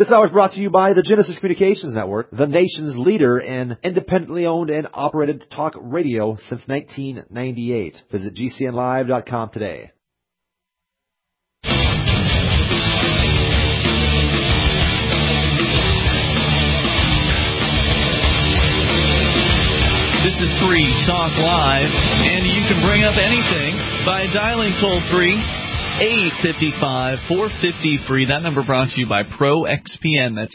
This hour is brought to you by the Genesis Communications Network, the nation's leader in independently owned and operated talk radio since 1998. Visit GCNlive.com today. This is Free Talk Live, and you can bring up anything by dialing toll-free 855-450-FREE. That number brought to you by ProXPN. That's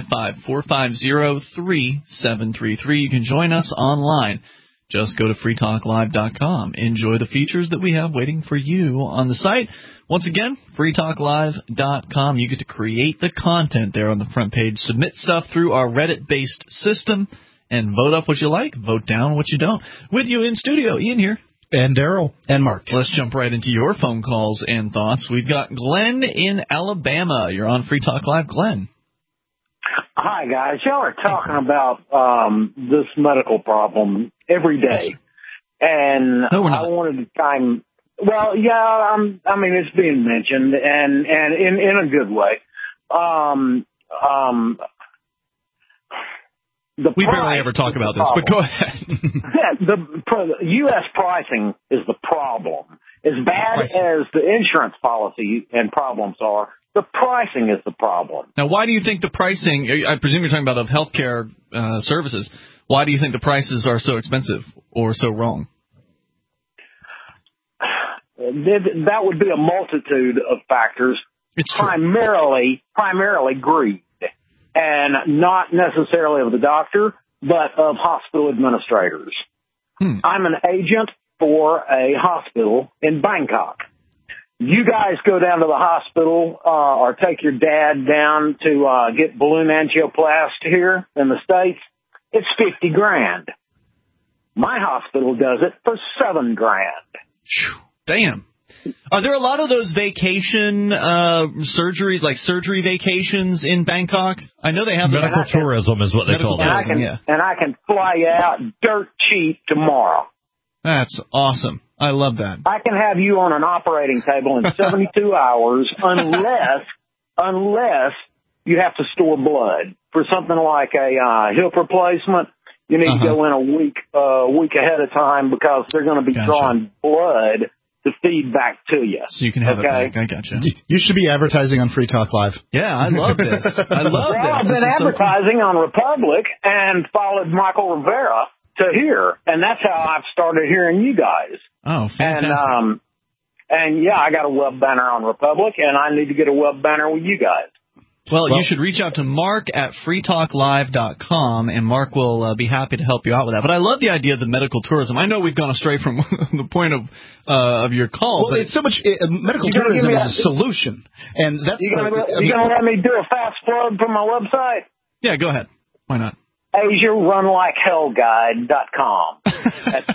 855-450-3733. You can join us online. Just go to freetalklive.com. Enjoy the features that we have waiting for you on the site. Once again, freetalklive.com. You get to create the content there on the front page. Submit stuff through our Reddit-based system. And vote up what you like, vote down what you don't. With you in studio, Ian here. And Daryl. And Mark. Let's jump right into your phone calls and thoughts. We've got Glenn in Alabama. You're on Free Talk Live. Glenn. Hi, guys. Y'all are talking about this medical problem every day. Yes, and no, we're not. I wanted to chime. Well, yeah, I mean, it's being mentioned, and in a good way. We barely ever talk about this, but go ahead. The U.S. pricing is the problem. As bad as the insurance policy and problems are, the pricing is the problem. Now, why do you think the pricing, I presume you're talking about of healthcare services, why do you think the prices are so expensive or so wrong? That would be a multitude of factors, primarily greed. And not necessarily of the doctor, but of hospital administrators. I'm an agent for a hospital in Bangkok. You guys go down to the hospital or take your dad down to get balloon angioplasty here in the States. It's $50,000. My hospital does it for $7,000. Damn. Are there a lot of those vacation surgeries, like surgery vacations in Bangkok? I know they have medical tourism is what they call it. And I can fly you out dirt cheap tomorrow. That's awesome. I love that. I can have you on an operating table in 72 hours unless you have to store blood. For something like a hip replacement, you need to go in a week ahead of time because they're going to be drawing blood to feed back to you. So you can have it back. I gotcha. You should be advertising on Free Talk Live. Yeah, I love this. I've been advertising on Republic and followed Michael Rivera to here, and that's how I've started hearing you guys. Oh, fantastic. And yeah, I got a web banner on Republic, and I need to get a web banner with you guys. Well, you should reach out to Mark at freetalklive.com, and Mark will be happy to help you out with that. But I love the idea of the medical tourism. I know we've gone astray from the point of your call. Well, it's so much medical tourism is a solution, and that's. You gonna let me do a fast plug from my website? Yeah, go ahead. Why not? AsiaRunLikeHellGuide.com. That's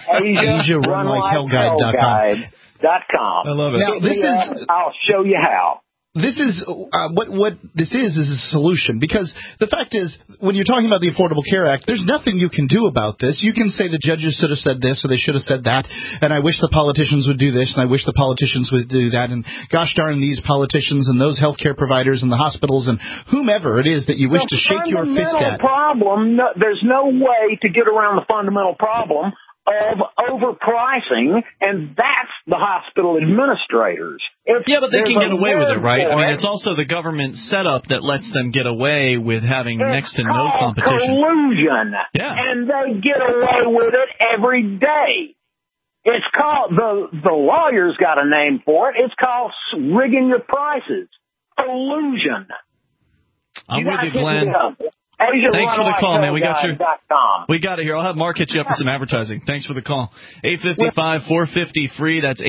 AsiaRunLikeHellGuide.com. I love it. Now, I'll show you how. This is what this is a solution, because the fact is, when you're talking about the Affordable Care Act, there's nothing you can do about this. You can say the judges should have said this or they should have said that, and I wish the politicians would do this and I wish the politicians would do that, and gosh darn these politicians and those healthcare providers and the hospitals and whomever it is that you wish to shake your fist at. There's no way to get around the fundamental problem of overpricing, and that's the hospital administrators. But they can get away with it, right? I mean, it's also the government setup that lets them get away with having next to no competition. Collusion. Yeah. And they get away with it every day. It's called, the lawyers got a name for it. It's called rigging your prices. Collusion. I'm with you, Glenn. Thanks for the call, man. We got it here. I'll have Mark hit you up for some advertising. Thanks for the call. 855-450-FREE. That's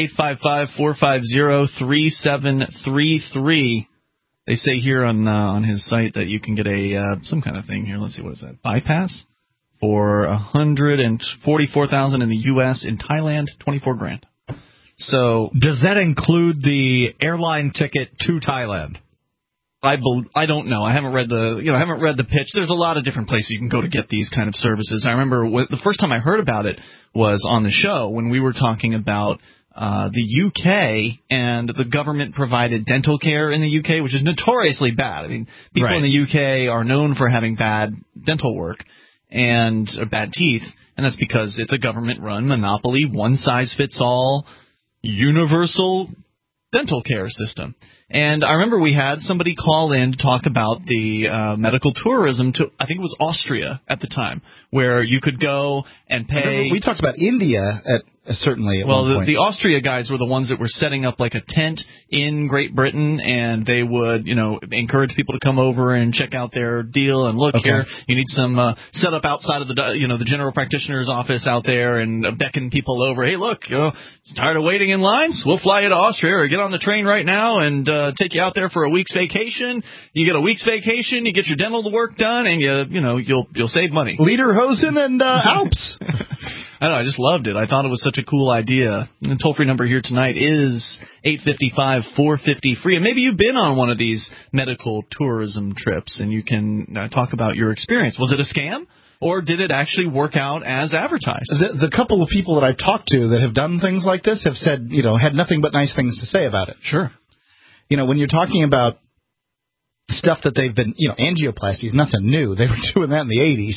855-450-3733. They say here on his site that you can get a some kind of thing here. Let's see, what is that? Bypass for $144,000 in the U.S. In Thailand, $24,000. So does that include the airline ticket to Thailand? I don't know. I haven't read the pitch. There's a lot of different places you can go to get these kind of services. I remember the first time I heard about it was on the show when we were talking about the UK, and the government-provided dental care in the UK, which is notoriously bad. I mean, people in the UK are known for having bad dental work and bad teeth, and that's because it's a government-run monopoly, one-size-fits-all, universal dental care system. And I remember we had somebody call in to talk about the medical tourism to, I think it was Austria at the time, where you could go and pay. We talked about India certainly at one point. The Austria guys were the ones that were setting up like a tent in Great Britain, and they would, encourage people to come over and check out their deal and look here. You need some set up outside of the general practitioner's office out there and beckon people over. Hey, look, tired of waiting in lines? We'll fly you to Austria or get on the train right now and take you out there for a week's vacation. You get a week's vacation, you get your dental work done, and you'll save money. Lederhosen and Alps. I don't know, I just loved it. I thought it was such a cool idea. The toll-free number here tonight is 855-450-FREE. And maybe you've been on one of these medical tourism trips, and you can talk about your experience. Was it a scam, or did it actually work out as advertised? The couple of people that I've talked to that have done things like this have said, had nothing but nice things to say about it. Sure. When you're talking about stuff that they've been, angioplasty is nothing new. They were doing that in the 80s.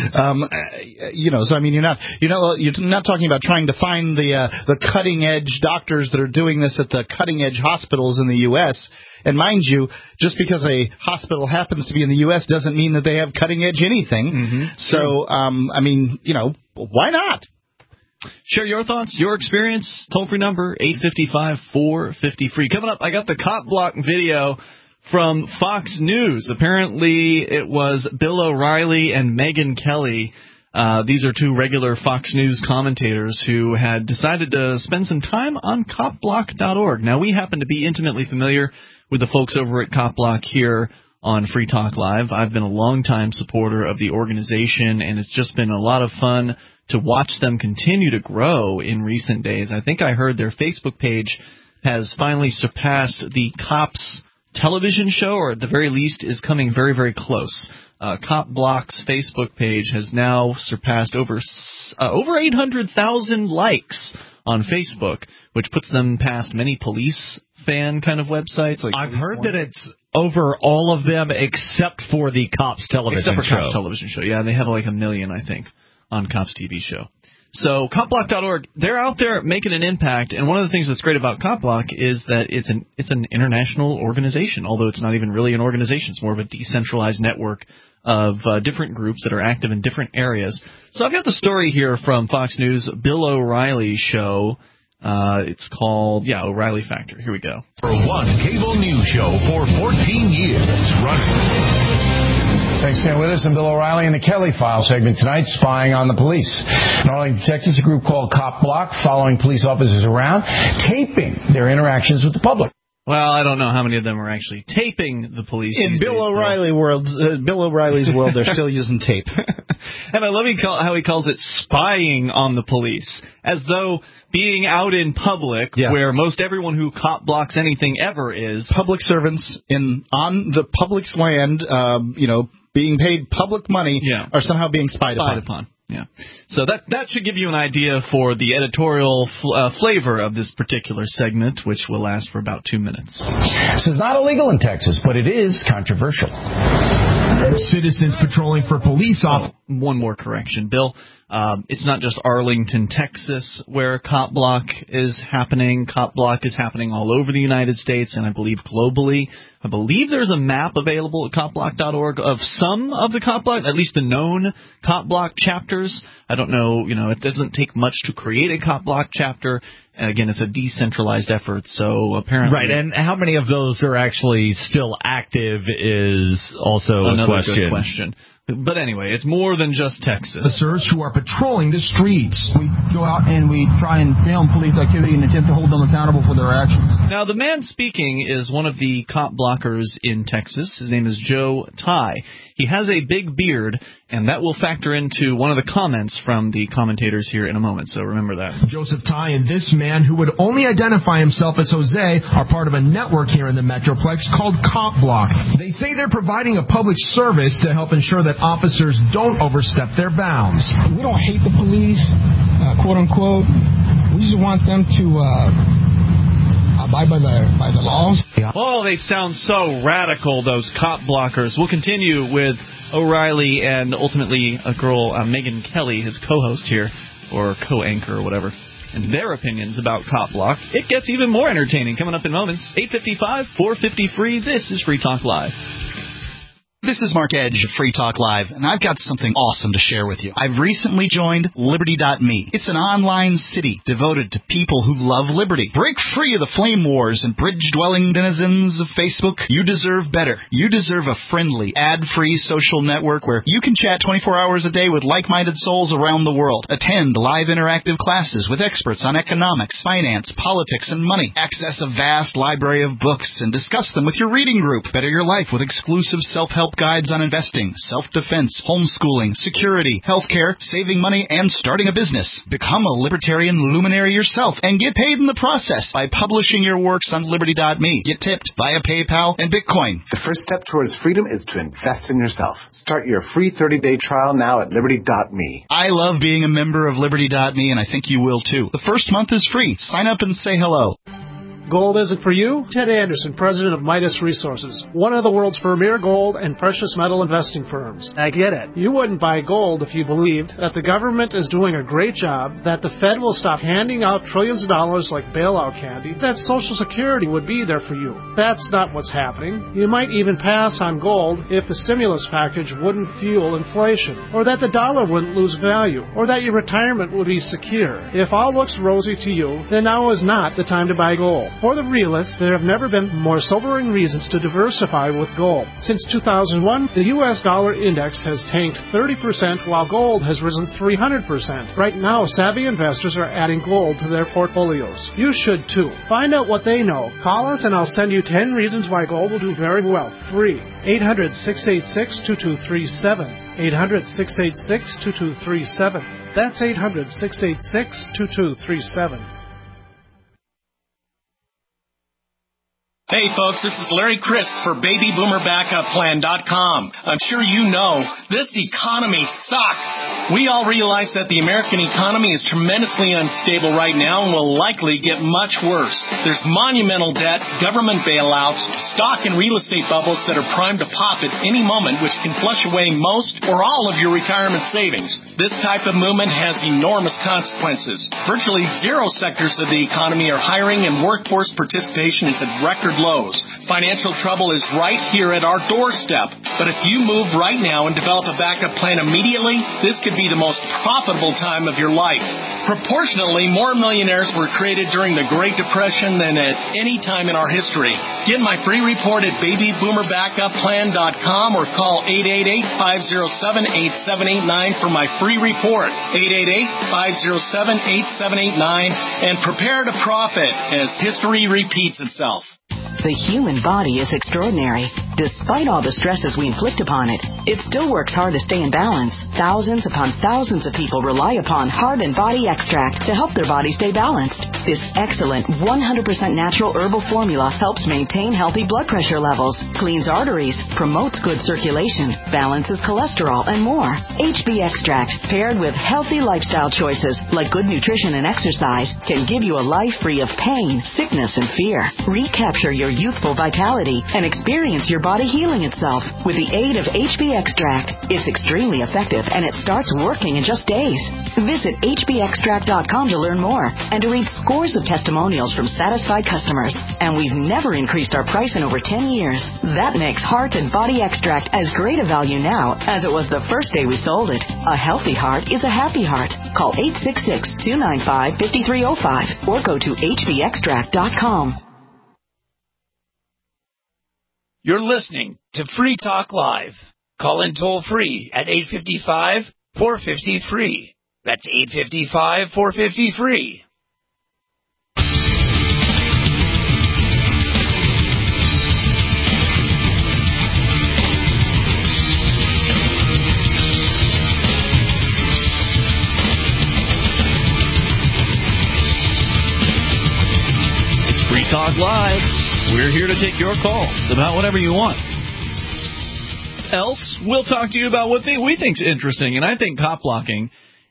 So I mean, you're not talking about trying to find the cutting edge doctors that are doing this at the cutting edge hospitals in the U.S. And mind you, just because a hospital happens to be in the U.S. doesn't mean that they have cutting edge anything. Mm-hmm. So, I mean, why not? Share your thoughts, your experience. Toll-free number, 855-450-FREE. Coming up, I got the cop block video from Fox News. Apparently, it was Bill O'Reilly and Megyn Kelly. These are two regular Fox News commentators who had decided to spend some time on copblock.org. Now, we happen to be intimately familiar with the folks over at CopBlock here on Free Talk Live. I've been a longtime supporter of the organization, and it's just been a lot of fun to watch them continue to grow in recent days. I think I heard their Facebook page has finally surpassed the Cops television show, or at the very least is coming very, very close. Cop Block's Facebook page has now surpassed over 800,000 likes on Facebook, which puts them past many police fan kind of websites. Like I've heard that it's over all of them except for the Cops television show. Except for Cops television show, yeah. They have like 1 million, I think, on Cops TV show. So copblock.org, they're out there making an impact, and one of the things that's great about CopBlock is that it's an international organization, although it's not even really an organization. It's more of a decentralized network of different groups that are active in different areas. So I've got the story here from Fox News, Bill O'Reilly's show. It's called, O'Reilly Factor. Here we go. For one cable news show for 14 years running. Thanks for staying with us. I'm Bill O'Reilly in the Kelly File segment tonight, spying on the police. In Arlington, Texas, a group called Cop Block following police officers around, taping their interactions with the public. Well, I don't know how many of them are actually taping the police. In Bill O'Reilly's world, they're still using tape. And I love how he calls it spying on the police, as though being out in public, where most everyone who cop blocks anything ever is. Public servants on the public's land, being paid public money, are somehow being spied upon. Yeah. So that should give you an idea for the editorial flavor of this particular segment, which will last for about 2 minutes. This is not illegal in Texas, but it is controversial. Citizens patrolling for police officers. One more correction, Bill. It's not just Arlington, Texas, where Cop Block is happening. Cop Block is happening all over the United States, and I believe globally. I believe there's a map available at copblock.org of some of the Cop Block, at least the known Cop Block chapters. I don't know, it doesn't take much to create a Cop Block chapter. Again, it's a decentralized effort, so apparently... Right, and how many of those are actually still active is also a question. Good question. But anyway, it's more than just Texas. Officers who are patrolling the streets. We go out and we try and film police activity and attempt to hold them accountable for their actions. Now, the man speaking is one of the cop blockers in Texas. His name is Joe Ty. He has a big beard, and that will factor into one of the comments from the commentators here in a moment, so remember that. Joseph Ty and this man, who would only identify himself as Jose, are part of a network here in the Metroplex called Cop Block. They say they're providing a public service to help ensure that officers don't overstep their bounds. We don't hate the police, quote unquote. We just want them to abide by the laws. Oh, they sound so radical, those cop blockers. We'll continue with O'Reilly and ultimately a girl, Megyn Kelly, his co-host here, or co-anchor or whatever, and their opinions about Cop Block. It gets even more entertaining coming up in moments. 8:55, 450 free. This is Free Talk Live. This is Mark Edge of Free Talk Live, and I've got something awesome to share with you. I've recently joined Liberty.me. It's an online city devoted to people who love liberty. Break free of the flame wars and bridge-dwelling denizens of Facebook. You deserve better. You deserve a friendly, ad-free social network where you can chat 24 hours a day with like-minded souls around the world. Attend live interactive classes with experts on economics, finance, politics, and money. Access a vast library of books and discuss them with your reading group. Better your life with exclusive self-help guides on investing, self-defense, homeschooling, security, healthcare, saving money, and starting a business. Become a libertarian luminary yourself and get paid in the process by publishing your works on Liberty.me. Get tipped via PayPal and Bitcoin. The first step towards freedom is to invest in yourself. Start your free 30-day trial now at Liberty.me. I love being a member of Liberty.me, and I think you will too. The first month is free. Sign up and say hello. Gold isn't for you? Ted Anderson, president of Midas Resources, one of the world's premier gold and precious metal investing firms. I get it. You wouldn't buy gold if you believed that the government is doing a great job, that the Fed will stop handing out trillions of dollars like bailout candy, that Social Security would be there for you. That's not what's happening. You might even pass on gold if the stimulus package wouldn't fuel inflation, or that the dollar wouldn't lose value, or that your retirement would be secure. If all looks rosy to you, then now is not the time to buy gold. For the realists, there have never been more sobering reasons to diversify with gold. Since 2001, the U.S. dollar index has tanked 30%, while gold has risen 300%. Right now, savvy investors are adding gold to their portfolios. You should too. Find out what they know. Call us and I'll send you 10 reasons why gold will do very well. Free. 800-686-2237. 800-686-2237. That's 800-686-2237. Hey folks, this is Larry Crisp for BabyBoomerBackupPlan.com. I'm sure you know, this economy sucks. We all realize that the American economy is tremendously unstable right now and will likely get much worse. There's monumental debt, government bailouts, stock and real estate bubbles that are primed to pop at any moment, which can flush away most or all of your retirement savings. This type of movement has enormous consequences. Virtually zero sectors of the economy are hiring and workforce participation is at record lows. Financial trouble is right here at our doorstep. But if you move right now and develop a backup plan immediately, this could be the most profitable time of your life. Proportionately, more millionaires were created during the Great Depression than at any time in our history. Get my free report at BabyBoomerBackupPlan.com or call 888-507-8789 for my free report. 888-507-8789 and prepare to profit as history repeats itself. The human body is extraordinary. Despite all the stresses we inflict upon it, it still works hard to stay in balance. Thousands upon thousands of people rely upon Heart and Body Extract to help their body stay balanced. This excellent 100% natural herbal formula helps maintain healthy blood pressure levels, cleans arteries, promotes good circulation, balances cholesterol, and more. HB Extract, paired with healthy lifestyle choices like good nutrition and exercise, can give you a life free of pain, sickness, and fear. Recapture your youthful vitality and experience your body healing itself with the aid of HB Extract. It's extremely effective and it starts working in just days. Visit hbextract.com to learn more and to read scores of testimonials from satisfied customers. And we've never increased our price in over 10 years. That makes Heart and Body Extract as great a value now as it was the first day we sold it. A healthy heart is a happy heart. Call 866-295-5305 or go to hbextract.com. You're listening to Free Talk Live. Call in toll free at 855-450-FREE. That's 855-450-FREE. It's Free Talk Live. We're here to take your calls about whatever you want. Else, we'll talk to you about what we think's interesting. And I think cop blocking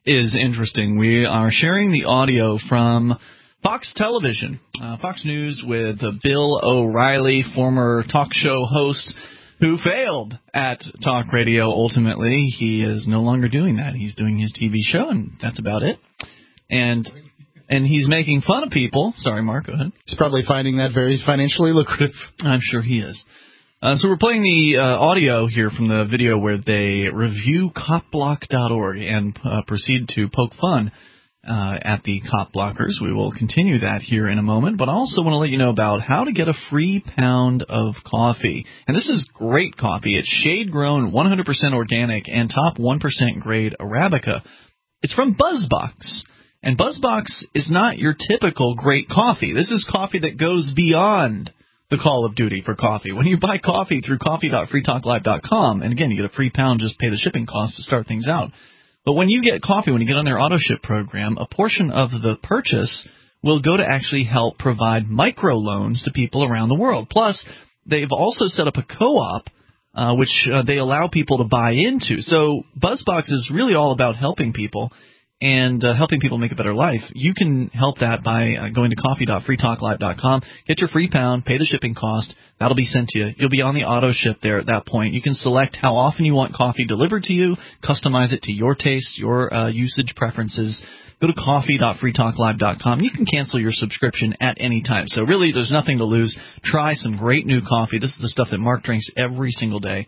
is interesting. We are sharing the audio from Fox Television, Fox News, with Bill O'Reilly, former talk show host who failed at talk radio ultimately. He is no longer doing that. He's doing his TV show, and that's about it. And he's making fun of people. Sorry, Mark, go ahead. He's probably finding that very financially lucrative. I'm sure he is. So we're playing the audio here from the video where they review copblock.org and proceed to poke fun at the cop blockers. We will continue that here in a moment, but I also want to let you know about how to get a free pound of coffee. And this is great coffee. It's shade-grown, 100% organic, and top 1% grade Arabica. It's from BuzzBox. And BuzzBox is not your typical great coffee. This is coffee that goes beyond the call of duty for coffee. When you buy coffee through coffee.freetalklive.com, and again, you get a free pound, just pay the shipping cost to start things out. But when you get coffee, when you get on their auto ship program, a portion of the purchase will go to actually help provide microloans to people around the world. Plus, they've also set up a co-op, which they allow people to buy into. So BuzzBox is really all about helping people and helping people make a better life. You can help that by going to coffee.freetalklive.com, get your free pound, pay the shipping cost. That'll be sent to you. You'll be on the auto ship there at that point. You can select how often you want coffee delivered to you, customize it to your taste, your usage preferences. Go to coffee.freetalklive.com. You can cancel your subscription at any time. So really, there's nothing to lose. Try some great new coffee. This is the stuff that Mark drinks every single day.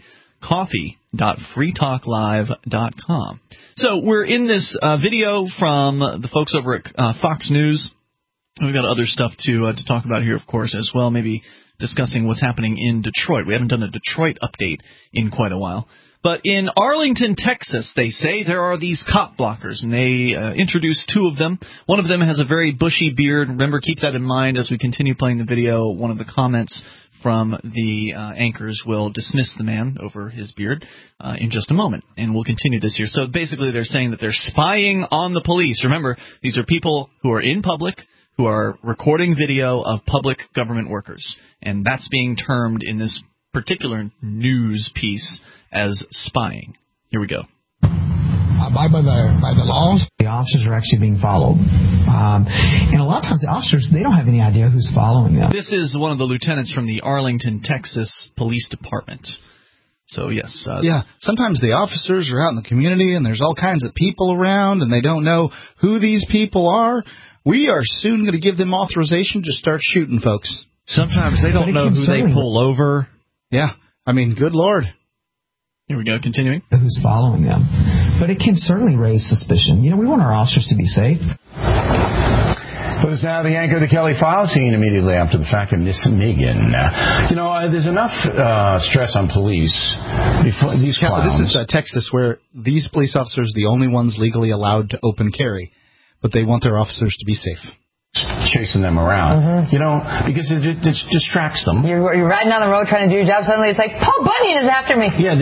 Coffee.freetalklive.com. So we're in this video from the folks over at Fox News. We've got other stuff to talk about here, of course, as well, maybe discussing what's happening in Detroit. We haven't done a Detroit update in quite a while. But in Arlington, Texas, they say there are these cop blockers, and they introduce two of them. One of them has a very bushy beard. Remember, keep that in mind as we continue playing the video. One of the comments from the anchors will dismiss the man over his beard in just a moment, and we'll continue this here. So basically they're saying that they're spying on the police. Remember, these are people who are in public, who are recording video of public government workers, and that's being termed in this particular news piece as spying. Here we go. Abide by the laws. The officers are actually being followed. And a lot of times the officers, they don't have any idea who's following them. This is one of the lieutenants from the Arlington, Texas Police Department. So, yes. Yeah, sometimes the officers are out in the community and there's all kinds of people around and they don't know who these people are. We are soon going to give them authorization to start shooting folks. Sometimes they don't know who they pull over. Yeah, I mean, good Lord. Here we go, continuing. Who's following them. But it can certainly raise suspicion. You know, we want our officers to be safe. With us now, the anchor of the Kelly Files, seen immediately after the fact of Miss Megan. There's enough stress on police before these clowns. This is Texas, where these police officers are the only ones legally allowed to open carry, but they want their officers to be safe. Chasing them around, because it distracts them. You're riding down the road trying to do your job. Suddenly it's like, Paul Bunyan is after me. Yeah,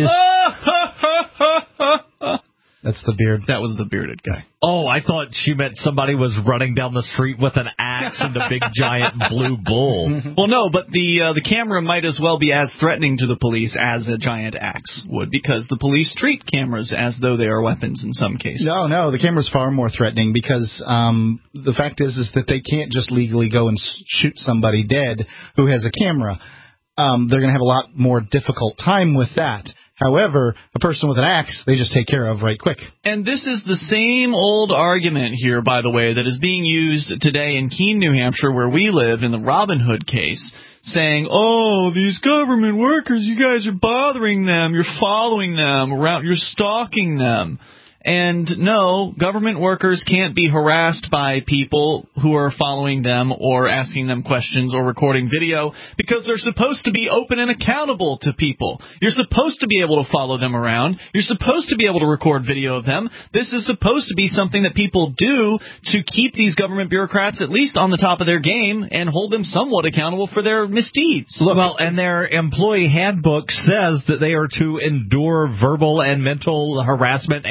That's the beard. That was the bearded guy. Oh, I thought she meant somebody was running down the street with an axe and a big giant blue bull. Well, no, but the camera might as well be as threatening to the police as a giant axe would, because the police treat cameras as though they are weapons in some cases. No, the camera's far more threatening because the fact is that they can't just legally go and shoot somebody dead who has a camera. They're going to have a lot more difficult time with that. However, a person with an axe, they just take care of right quick. And this is the same old argument here, by the way, that is being used today in Keene, New Hampshire, where we live, in the Robin Hood case, saying, oh, these government workers, you guys are bothering them, you're following them around, you're stalking them. And no, government workers can't be harassed by people who are following them or asking them questions or recording video, because they're supposed to be open and accountable to people. You're supposed to be able to follow them around. You're supposed to be able to record video of them. This is supposed to be something that people do to keep these government bureaucrats at least on the top of their game and hold them somewhat accountable for their misdeeds. Well, and their employee handbook says that they are to endure verbal and mental harassment and abuse.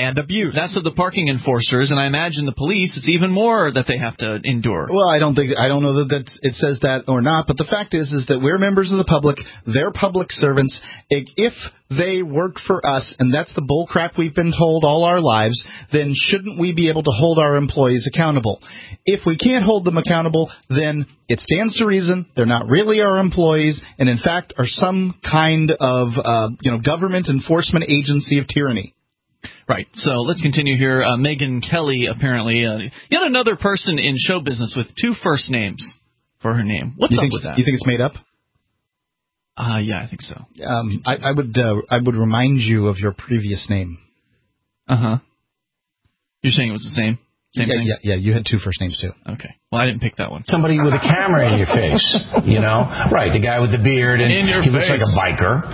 abuse. That's of the parking enforcers, and I imagine the police, it's even more that they have to endure. Well, I don't know that it says that or not, but the fact is that we're members of the public. They're public servants. If they work for us, and that's the bull crap we've been told all our lives, then shouldn't we be able to hold our employees accountable? If we can't hold them accountable, then it stands to reason they're not really our employees, and in fact are some kind of government enforcement agency of tyranny. Right. So let's continue here. Megyn Kelly, apparently, yet another person in show business with 2 first names for her name. What's up with that? You think it's made up? Yeah, I think so. I would remind you of your previous name. Uh-huh. You're saying it was the same? Same thing? Yeah, you had 2 first names, too. Okay. Well, I didn't pick that one. Somebody with a camera in your face, Right, the guy with the beard, and he looks like a biker.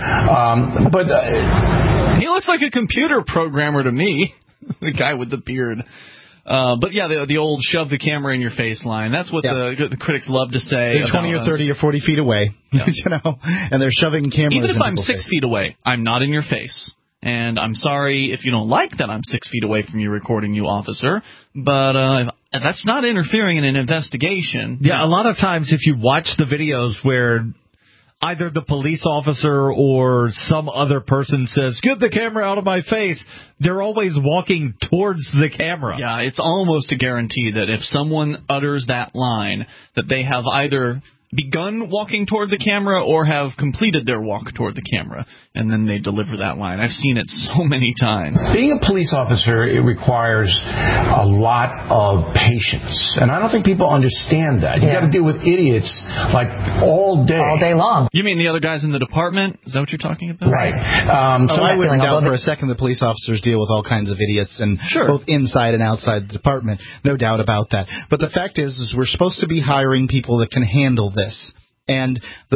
He looks like a computer programmer to me, the guy with the beard. But yeah, the old shove the camera in your face line. That's what the critics love to say. They're 20 or 30 or 40 feet away, and they're shoving cameras Even if in I'm 6 feet away, I'm not in your face. And I'm sorry if you don't like that I'm 6 feet away from you recording you, officer, but that's not interfering in an investigation. Yeah, a lot of times if you watch the videos where either the police officer or some other person says, "Get the camera out of my face," they're always walking towards the camera. Yeah, it's almost a guarantee that if someone utters that line, that they have either begun walking toward the camera or have completed their walk toward the camera, and then they deliver that line. I've seen it so many times. Being a police officer, it requires a lot of patience, and I don't think people understand that. You got to deal with idiots like all day long. You mean the other guys in the department? Is that what you're talking about? Right. So I wouldn't doubt for a second the police officers deal with all kinds of idiots, and both inside and outside the department. No doubt about that. But the fact is we're supposed to be hiring people that can handle this. And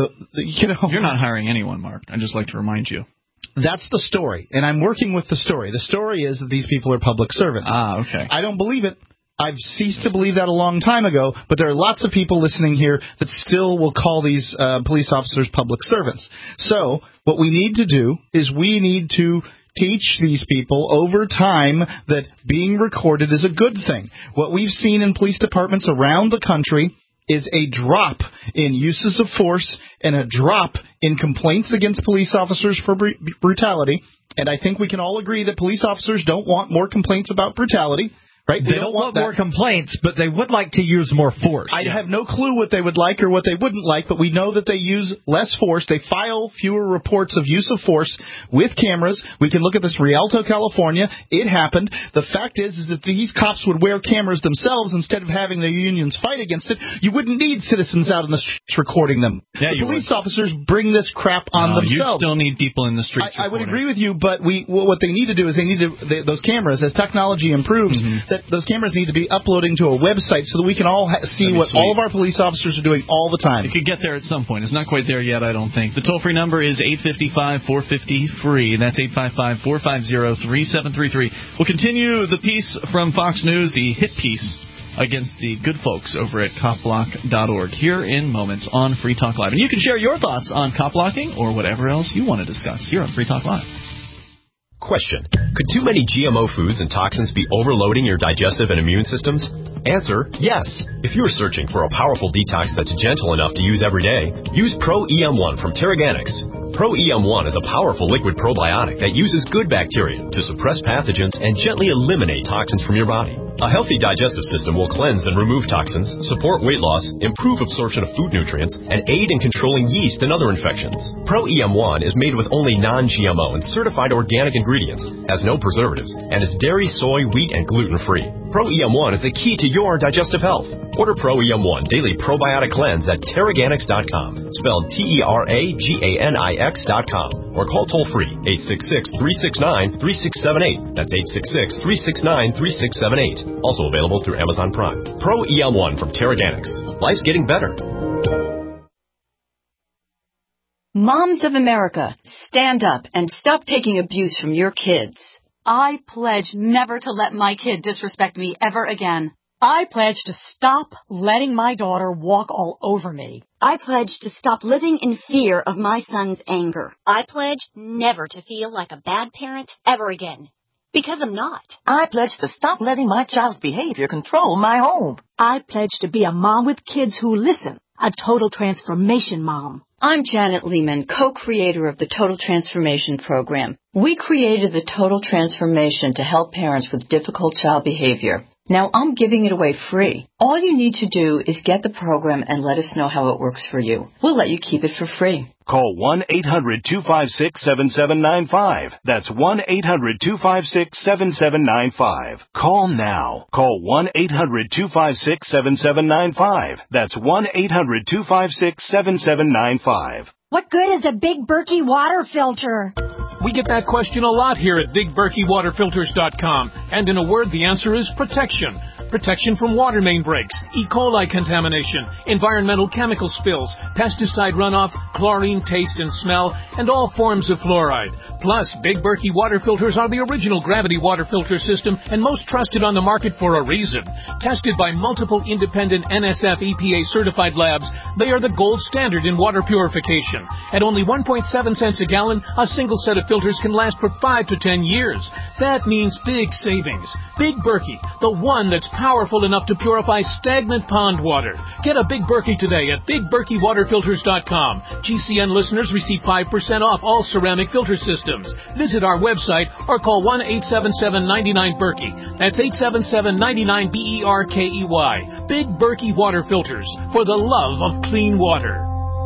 you're not hiring anyone, Mark. I'd just like to remind you. That's the story, and I'm working with the story. The story is that these people are public servants. Okay. I don't believe it. I've ceased to believe that a long time ago, but there are lots of people listening here that still will call these police officers public servants. So what we need to do is we need to teach these people over time that being recorded is a good thing. What we've seen in police departments around the country is a drop in uses of force and a drop in complaints against police officers for brutality. And I think we can all agree that police officers don't want more complaints about brutality. Right? They don't want more complaints, but they would like to use more force. I have no clue what they would like or what they wouldn't like, but we know that they use less force. They file fewer reports of use of force with cameras. We can look at this Rialto, California. It happened. The fact is that these cops would wear cameras themselves instead of having the unions fight against it. You wouldn't need citizens out in the streets recording them. Yeah, the police officers bring this crap on themselves. You still need people in the streets. I would agree with you, but what they need to do is those cameras, as technology improves, that those cameras need to be uploading to a website so that we can all see what all of our police officers are doing all the time. It could get there at some point. It's not quite there yet, I don't think. The toll-free number is 855-450-FREE. That's 855-450-3733. We'll continue the piece from Fox News, the hit piece against the good folks over at copblock.org here in moments on Free Talk Live. And you can share your thoughts on cop blocking or whatever else you want to discuss here on Free Talk Live. Question: could too many GMO foods and toxins be overloading your digestive and immune systems? Answer: yes. If you're searching for a powerful detox that's gentle enough to use every day, use Pro-EM1 from Terraganics. Pro-EM1 is a powerful liquid probiotic that uses good bacteria to suppress pathogens and gently eliminate toxins from your body. A healthy digestive system will cleanse and remove toxins, support weight loss, improve absorption of food nutrients, and aid in controlling yeast and other infections. Pro-EM1 is made with only non-GMO and certified organic ingredients, has no preservatives, and is dairy, soy, wheat, and gluten-free. Pro-EM1 is the key to your digestive health. Order Pro-EM1 Daily Probiotic Cleanse at Terraganics.com, spelled Terraganix.com, or call toll-free 866-369-3678. That's 866-369-3678. Also available through Amazon Prime. Pro-EM1 from Terraganics. Life's getting better. Moms of America, stand up and stop taking abuse from your kids. I pledge never to let my kid disrespect me ever again. I pledge to stop letting my daughter walk all over me. I pledge to stop living in fear of my son's anger. I pledge never to feel like a bad parent ever again. Because I'm not. I pledge to stop letting my child's behavior control my home. I pledge to be a mom with kids who listen. A total transformation mom. I'm Janet Lehman, co-creator of the Total Transformation Program. We created the Total Transformation to help parents with difficult child behavior. Now I'm giving it away free. All you need to do is get the program and let us know how it works for you. We'll let you keep it for free. Call 1-800-256-7795. That's 1-800-256-7795. Call now. Call 1-800-256-7795. That's 1-800-256-7795. What good is a Big Berkey water filter? We get that question a lot here at BigBerkeyWaterFilters.com. And in a word, the answer is protection. Protection from water main breaks, E. coli contamination, environmental chemical spills, pesticide runoff, chlorine taste and smell, and all forms of fluoride. Plus, Big Berkey water filters are the original gravity water filter system and most trusted on the market for a reason. Tested by multiple independent NSF EPA certified labs, they are the gold standard in water purification. At only 1.7 cents a gallon, a single set of filters can last for 5 to 10 years. That means big savings. Big Berkey, the one that's powerful enough to purify stagnant pond water. Get a Big Berkey today at BigBerkeyWaterFilters.com. GCN listeners receive 5% off all ceramic filter systems. Visit our website or call 1-877-99-BERKEY. That's 877-99-BERKEY. Big Berkey Water Filters, for the love of clean water.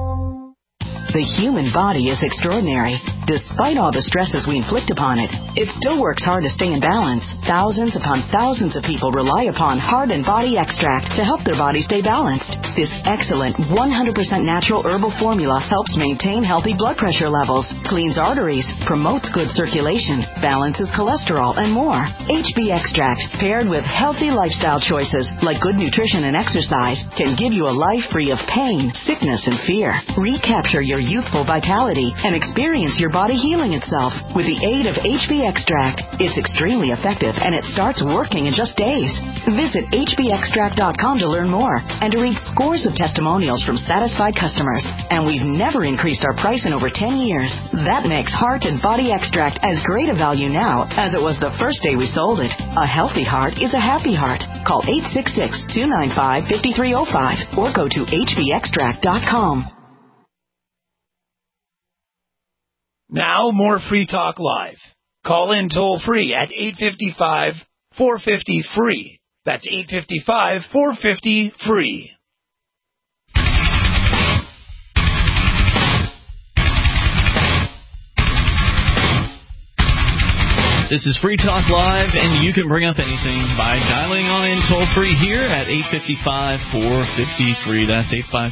The human body is extraordinary. Despite all the stresses we inflict upon it, it still works hard to stay in balance. Thousands upon thousands of people rely upon Heart and Body Extract to help their body stay balanced. This excellent 100% natural herbal formula helps maintain healthy blood pressure levels, cleans arteries, promotes good circulation, balances cholesterol, and more. HB Extract, paired with healthy lifestyle choices like good nutrition and exercise, can give you a life free of pain, sickness, and fear. Recapture your youthful vitality and experience your body healing itself with the aid of HB Extract. It's extremely effective and it starts working in just days. Visit hbextract.com to learn more and to read scores of testimonials from satisfied customers. And we've never increased our price in over 10 years. That makes Heart and Body Extract as great a value now as it was the first day we sold it. A healthy heart is a happy heart. Call 866-295-5305 or go to hbextract.com. Now, more Free Talk Live. Call in toll-free at 855-450-FREE. That's 855-450-FREE. This is Free Talk Live, and you can bring up anything by dialing on in toll-free here at 855-450-FREE. That's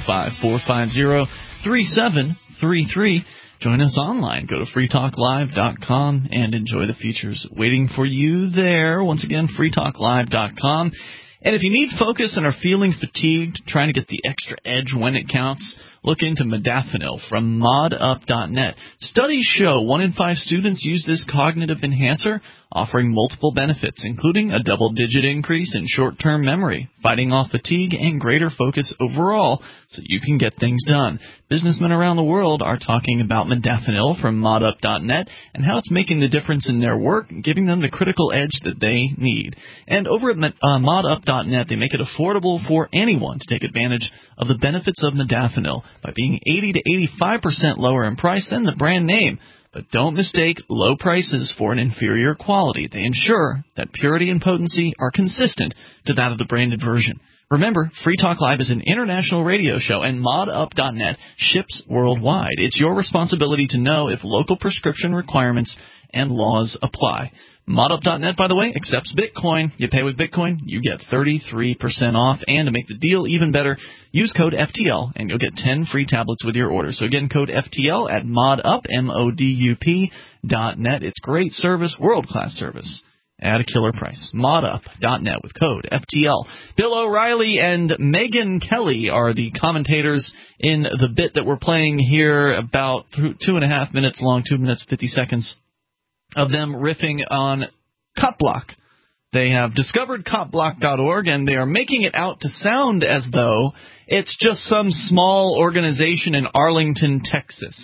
855-450-3733. Join us online. Go to freetalklive.com and enjoy the features waiting for you there. Once again, freetalklive.com. And if you need focus and are feeling fatigued, trying to get the extra edge when it counts, look into modafinil from modup.net. Studies show 1 in 5 students use this cognitive enhancer, offering multiple benefits, including a double-digit increase in short-term memory, fighting off fatigue, and greater focus overall, so you can get things done. Businessmen around the world are talking about modafinil from modup.net and how it's making the difference in their work, giving them the critical edge that they need. And over at modup.net, they make it affordable for anyone to take advantage of the benefits of modafinil by being 80 to 85% lower in price than the brand name. But don't mistake low prices for an inferior quality. They ensure that purity and potency are consistent to that of the branded version. Remember, Free Talk Live is an international radio show, and modup.net ships worldwide. It's your responsibility to know if local prescription requirements and laws apply. Modup.net, by the way, accepts Bitcoin. You pay with Bitcoin, you get 33% off. And to make the deal even better, use code FTL, and you'll get 10 free tablets with your order. So again, code FTL at modup, modup.net. It's great service, world-class service at a killer price. Modup.net with code FTL. Bill O'Reilly and Megyn Kelly are the commentators in the bit that we're playing here, about 2.5 minutes long, 2 minutes, 50 seconds. Of them riffing on CopBlock. They have discovered CopBlock.org, and they are making it out to sound as though it's just some small organization in Arlington, Texas.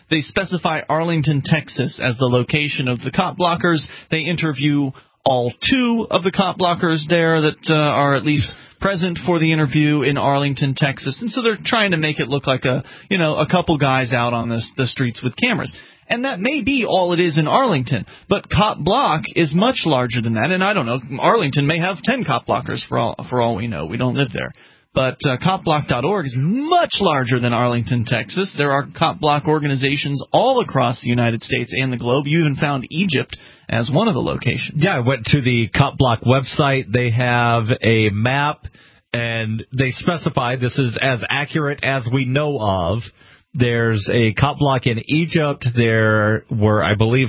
They specify Arlington, Texas as the location of the cop blockers. They interview all 2 of the cop blockers there that are at least present for the interview in Arlington, Texas. And so they're trying to make it look like a couple guys out on the streets with cameras. And that may be all it is in Arlington, but Cop Block is much larger than that. And I don't know, Arlington may have 10 cop blockers for all we know. We don't live there. But copblock.org is much larger than Arlington, Texas. There are cop block organizations all across the United States and the globe. You even found Egypt as one of the locations. Yeah, I went to the Cop Block website. They have a map, and they specify this is as accurate as we know of. There's a cop block in Egypt. There were, I believe,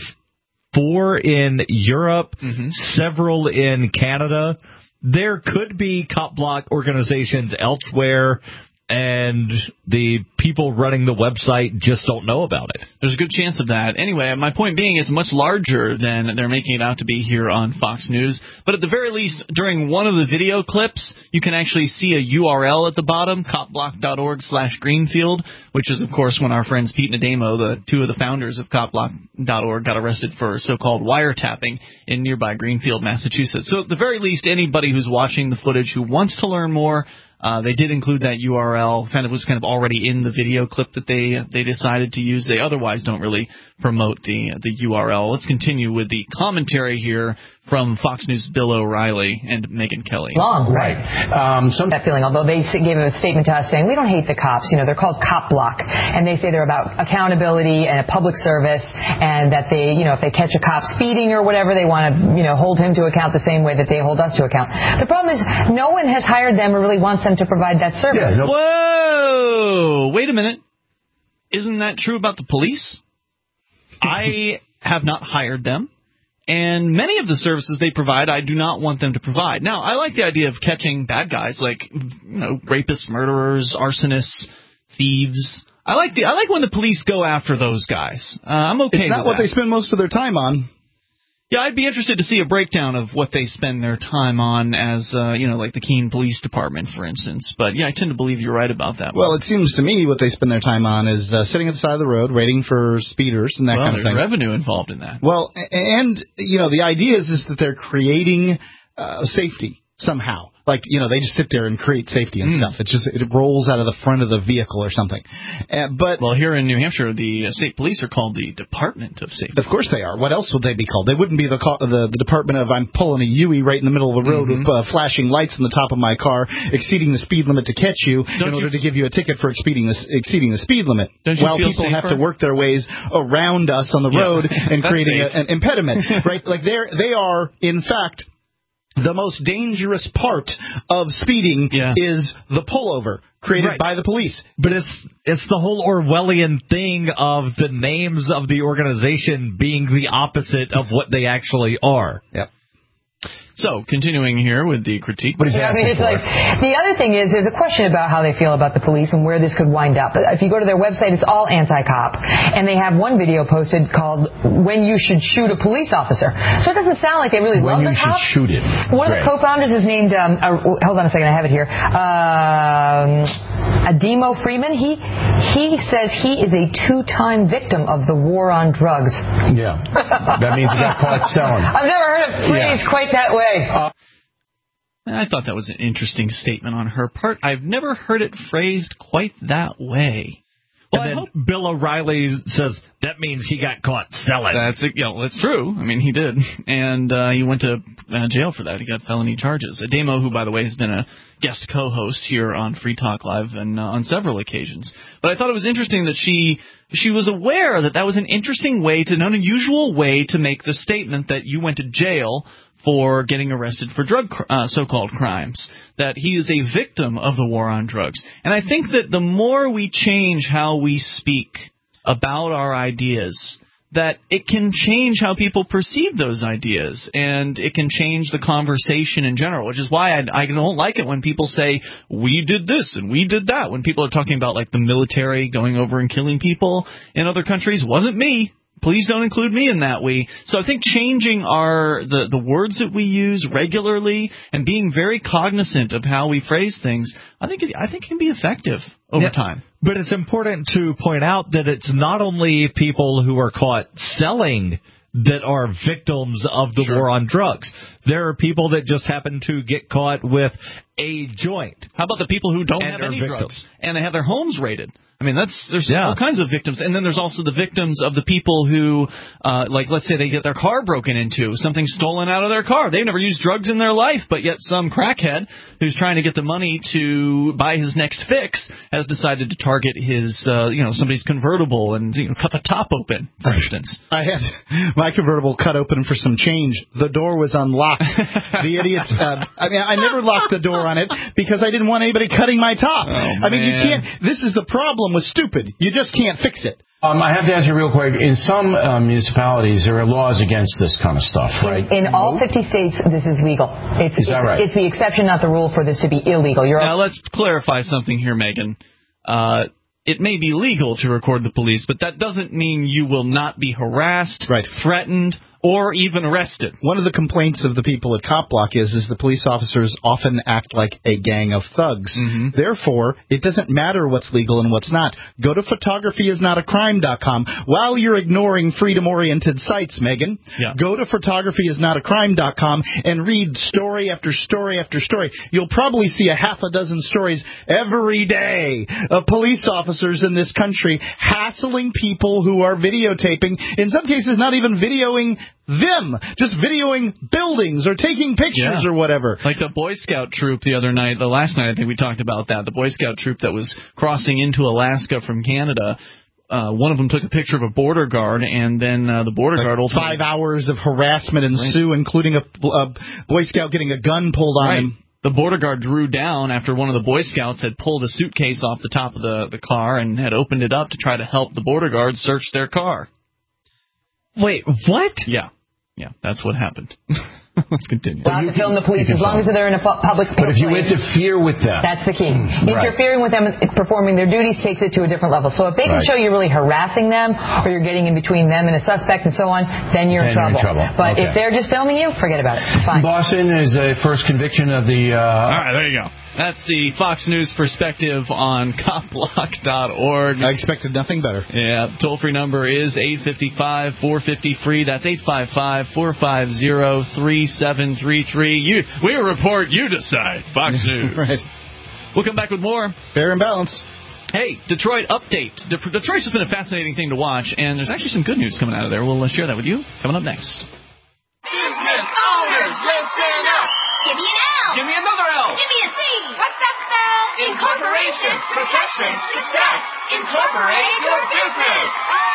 4 in Europe, several in Canada. There could be cop block organizations elsewhere, and the people running the website just don't know about it. There's a good chance of that. Anyway, my point being it's much larger than they're making it out to be here on Fox News. But at the very least, during one of the video clips, you can actually see a URL at the bottom, copblock.org/Greenfield, which is, of course, when our friends Pete and Ademo, the 2 of the founders of copblock.org, got arrested for so-called wiretapping in nearby Greenfield, Massachusetts. So at the very least, anybody who's watching the footage who wants to learn more, they did include that URL. It was kind of already in the video clip that they decided to use. They otherwise don't really promote the URL. Let's continue with the commentary here from Fox News' Bill O'Reilly and Megyn Kelly. Long, right? That feeling. Although they gave a statement to us saying we don't hate the cops. They're called Cop Block, and they say they're about accountability and a public service, and that they, if they catch a cop speeding or whatever, they want to, hold him to account the same way that they hold us to account. The problem is no one has hired them or really wants them to provide that service. Yeah, Whoa! Wait a minute. Isn't that true about the police? I have not hired them. And many of the services they provide, I do not want them to provide. Now, I like the idea of catching bad guys like, rapists, murderers, arsonists, thieves. I like when the police go after those guys. I'm okay with that. It's not what they spend most of their time on. Yeah, I'd be interested to see a breakdown of what they spend their time on as, like the Keene Police Department, for instance. But, yeah, I tend to believe you're right about that. Well, it seems to me what they spend their time on is sitting at the side of the road, waiting for speeders and that kind of thing. Well, there's revenue involved in that. Well, and, the idea is that they're creating safety somehow. Like, they just sit there and create safety and stuff. It rolls out of the front of the vehicle or something. But here in New Hampshire, the state police are called the Department of Safety. Of course they are. What else would they be called? They wouldn't be the Department of I'm pulling a Yui right in the middle of the road with flashing lights on the top of my car, exceeding the speed limit to catch you in order to give you a ticket for exceeding the speed limit. While people have to work their ways around us on the road and creating an impediment. Right? Like they are, in fact, the most dangerous part of speeding is the pullover created by the police. But it's the whole Orwellian thing of the names of the organization being the opposite of what they actually are. Yep. So, continuing here with the critique. What is that? The other thing is there's a question about how they feel about the police and where this could wind up. If you go to their website, it's all anti-cop. And they have one video posted called When You Should Shoot a Police Officer. So it doesn't sound like they really love the cops. When you should shoot it. One of the co-founders is named, hold on a second, I have it here. Ademo Freeman. He says he is a 2-time victim of the war on drugs. Yeah. That means he got caught selling. I've never heard it phrased quite that way. I thought that was an interesting statement on her part. I've never heard it phrased quite that way. Well, and then Bill O'Reilly says that means he got caught selling. That's true. I mean, he did. And he went to jail for that. He got felony charges. Ademo, who, by the way, has been a guest co-host here on Free Talk Live and on several occasions. But I thought it was interesting that she was aware that was an interesting way, an unusual way to make the statement that you went to jail for getting arrested for drug so-called crimes, that he is a victim of the war on drugs. And I think that the more we change how we speak about our ideas, that it can change how people perceive those ideas, and it can change the conversation in general, which is why I don't like it when people say, we did this and we did that, when people are talking about like the military going over and killing people in other countries. Wasn't me. Please don't include me in that we. So I think changing the words that we use regularly and being very cognizant of how we phrase things, I think can be effective over time. But it's important to point out that it's not only people who are caught selling that are victims of the war on drugs. There are people that just happen to get caught with a joint. How about the people who don't have any drugs and they have their homes raided? I mean, there's all kinds of victims. And then there's also the victims of the people who, like, let's say they get their car broken into, something stolen out of their car. They've never used drugs in their life, but yet some crackhead who's trying to get the money to buy his next fix has decided to target his, somebody's convertible and cut the top open, for instance. I had my convertible cut open for some change. The door was unlocked. The idiot. I never locked the door on it because I didn't want anybody cutting my top. You can't. This is the problem with stupid. You just can't fix it. I have to ask you real quick. In some municipalities, there are laws against this kind of stuff, right? In all 50 states, this is legal. Is that right? It's the exception, not the rule, for this to be illegal. Now, let's clarify something here, Megan. It may be legal to record the police, but that doesn't mean you will not be harassed, threatened, or even arrested. One of the complaints of the people at Cop Block is the police officers often act like a gang of thugs. Mm-hmm. Therefore, it doesn't matter what's legal and what's not. Go to photographyisnotacrime.com while you're ignoring freedom-oriented sites, Megan. Yeah. Go to photographyisnotacrime.com and read story after story after story. You'll probably see a half a dozen stories every day of police officers in this country hassling people who are videotaping, in some cases not even videoing them, just videoing buildings or taking pictures or whatever. Like the Boy Scout troop the last night I think we talked about that. The Boy Scout troop that was crossing into Alaska from Canada. One of them took a picture of a border guard, and then the border guard ultimately... 5 hours of harassment ensue, including a Boy Scout getting a gun pulled on him. The border guard drew down after one of the Boy Scouts had pulled a suitcase off the top of the car and had opened it up to try to help the border guard search their car. Wait, what? Yeah, that's what happened. Let's continue. Allowed to film the police as long as they're in a public place. But if you interfere with them... That's the key. Interfering with them, performing their duties, takes it to a different level. So if they can show you're really harassing them, or you're getting in between them and a suspect and so on, then you're in trouble. But if they're just filming you, forget about it. It's fine. Boston is a first conviction of the... All right, there you go. That's the Fox News perspective on copblock.org. I expected nothing better. Yeah, toll-free number is 855-450-FREE. That's 855-450-3733. We report, you decide. Fox News. Right. We'll come back with more. Fair and balanced. Hey, Detroit update. Detroit's just been a fascinating thing to watch, and there's actually some good news coming out of there. We'll share that with you coming up next. Business owners, listen up. Give me an L. Give me another L. Give me a C. What's that spell? Incorporation, protection, success. Incorporate your business.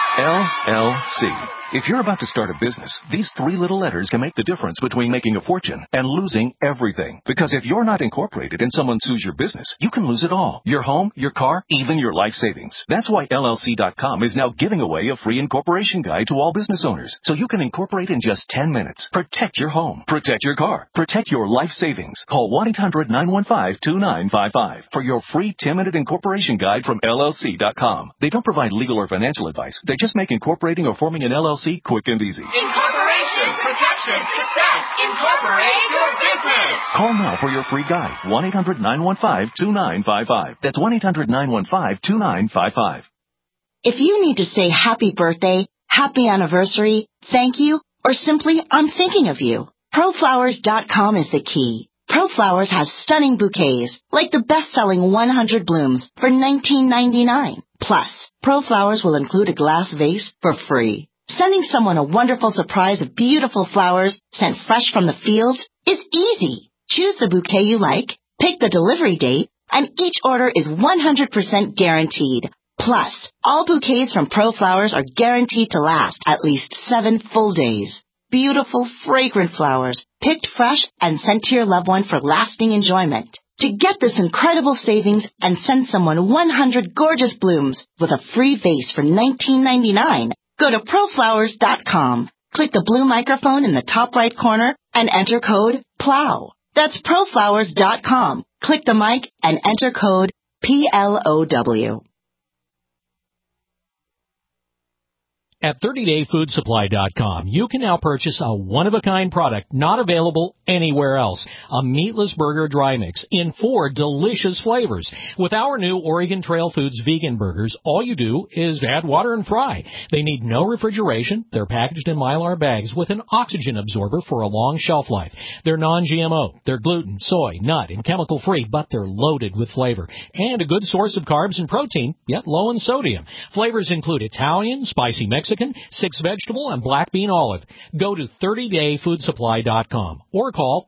LLC. If you're about to start a business, these 3 little letters can make the difference between making a fortune and losing everything. Because if you're not incorporated and someone sues your business, you can lose it all. Your home, your car, even your life savings. That's why LLC.com is now giving away a free incorporation guide to all business owners. So you can incorporate in just 10 minutes. Protect your home. Protect your car. Protect your life savings. Call 1-800-915-2955 for your free 10-minute incorporation guide from LLC.com. They don't provide legal or financial advice. They just make incorporating or forming an LLC quick and easy. Incorporation, protection, success. Incorporate your business. Call now for your free guide. 1-800-915-2955. That's 1-800-915-2955. If you need to say happy birthday, happy anniversary, thank you, or simply I'm thinking of you, ProFlowers.com is the key. ProFlowers has stunning bouquets, like the best-selling 100 blooms for $19.99. Plus, ProFlowers will include a glass vase for free. Sending someone a wonderful surprise of beautiful flowers sent fresh from the field is easy. Choose the bouquet you like, pick the delivery date, and each order is 100% guaranteed. Plus, all bouquets from ProFlowers are guaranteed to last at least 7 full days. Beautiful, fragrant flowers, picked fresh and sent to your loved one for lasting enjoyment. To get this incredible savings and send someone 100 gorgeous blooms with a free vase for $19.99, go to ProFlowers.com. Click the blue microphone in the top right corner and enter code PLOW. That's ProFlowers.com. Click the mic and enter code PLOW. At 30dayfoodsupply.com, you can now purchase a one-of-a-kind product not available anywhere else. A meatless burger dry mix in 4 delicious flavors. With our new Oregon Trail Foods vegan burgers, all you do is add water and fry. They need no refrigeration. They're packaged in Mylar bags with an oxygen absorber for a long shelf life. They're non-GMO. They're gluten, soy, nut, and chemical-free, but they're loaded with flavor. And a good source of carbs and protein, yet low in sodium. Flavors include Italian, spicy Mexican, 6 vegetable, and black bean olive. Go to 30dayfoodsupply.com or call